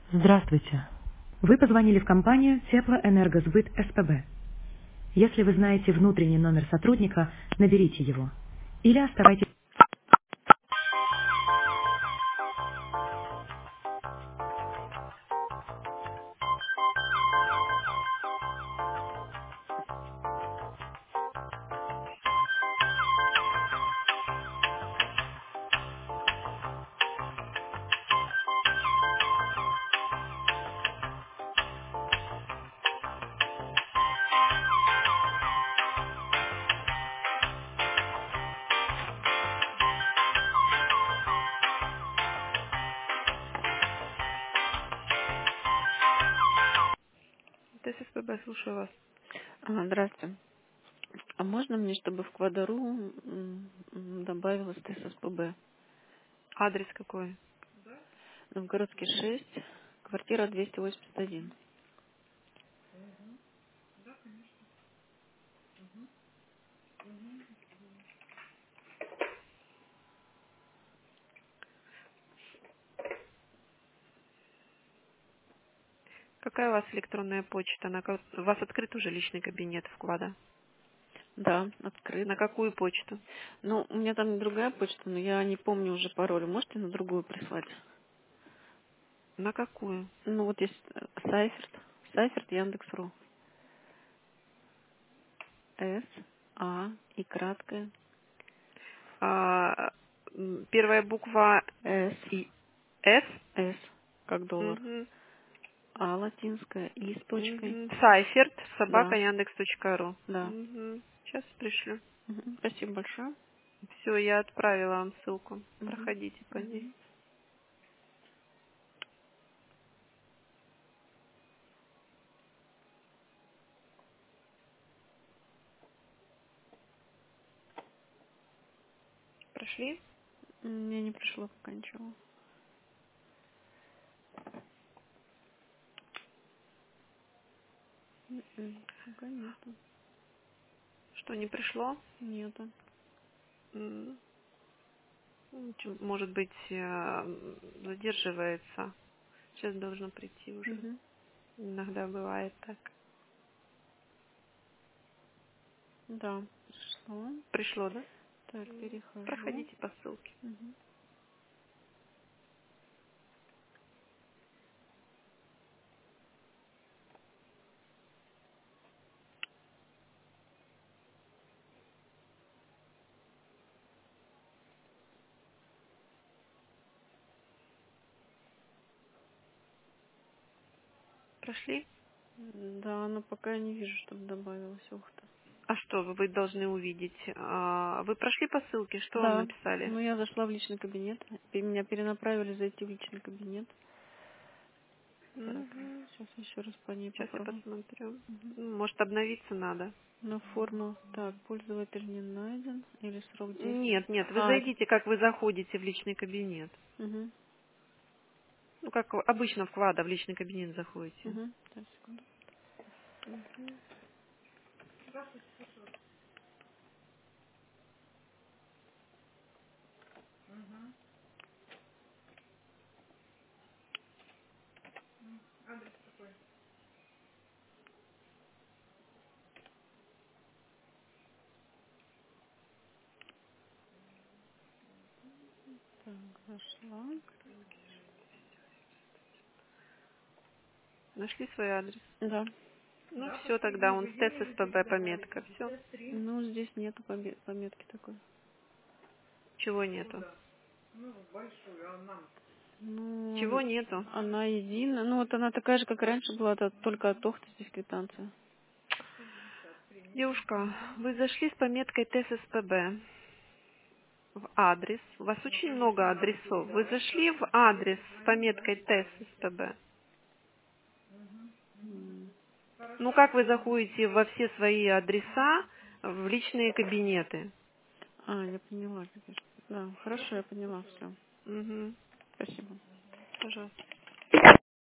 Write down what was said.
Здравствуйте. Вы позвонили в компанию Теплоэнергосбыт СПБ. Если вы знаете внутренний номер сотрудника, наберите его. Или оставайтесь... ТССПБ, слушаю вас. Здравствуйте. А можно мне, чтобы в Квадару добавилось ТССПБ? Адрес какой? Новгородский 6, квартира 281. Какая у вас электронная почта? У вас открыт уже личный кабинет вклада? Да, открыт. На какую почту? Ну, у меня там другая почта, но я не помню уже пароль. Можете на другую прислать? На какую? Ну, вот есть Сайферт. Сайферт Яндекс.ру. С, А и краткое. А, первая буква С, И. С? С, как доллар. Угу. А латинская И с точкой. Сайферт, собака, Да, Яндекс.ру. да. Угу. Сейчас пришлю. Спасибо большое. Все, я отправила вам ссылку. Мгм. Проходите по ней. Прошли? Мне не пришло пока ничего. Пока нету. Что, не пришло? Нету. М, Может быть, задерживается. Сейчас должно прийти уже. Мгм. Иногда бывает так. Да, пришло. Пришло, да? Так, перехожу. Проходите по ссылке. Мгм. Прошли? Да, но пока я не вижу, чтобы добавилось. Ух ты. А что вы должны увидеть? Вы прошли по ссылке? Что вам Да, написали? ну я зашла в личный кабинет. И меня перенаправили зайти в личный кабинет. Так, Мгм. сейчас еще раз по ней Сейчас я попробую. посмотрю. Мгм. Может, обновиться надо? На форму. Так, пользователь не найден. Или срок действия. Нет, нет, вы А, зайдите, как вы заходите в личный кабинет. угу, Ну, как обычно вклада в личный кабинет заходите. угу. Так, секунду. Так, зашла. Нашли свой адрес? Да. Ну, все, тогда он с ТССПБ пометка. Все. Ну, здесь нету пометки такой. Чего нету? Ну, Чего нету? она единая. Ну, вот она такая же, как раньше была, только от Охты здесь квитанция. Девушка, вы зашли с пометкой ТССПБ в адрес. У вас очень много адресов. Вы зашли в адрес с пометкой ТССПБ. М. Ну, как вы заходите во все свои адреса в личные кабинеты? А, я поняла, конечно. Да, хорошо, я поняла все. Угу. Спасибо. Пожалуйста.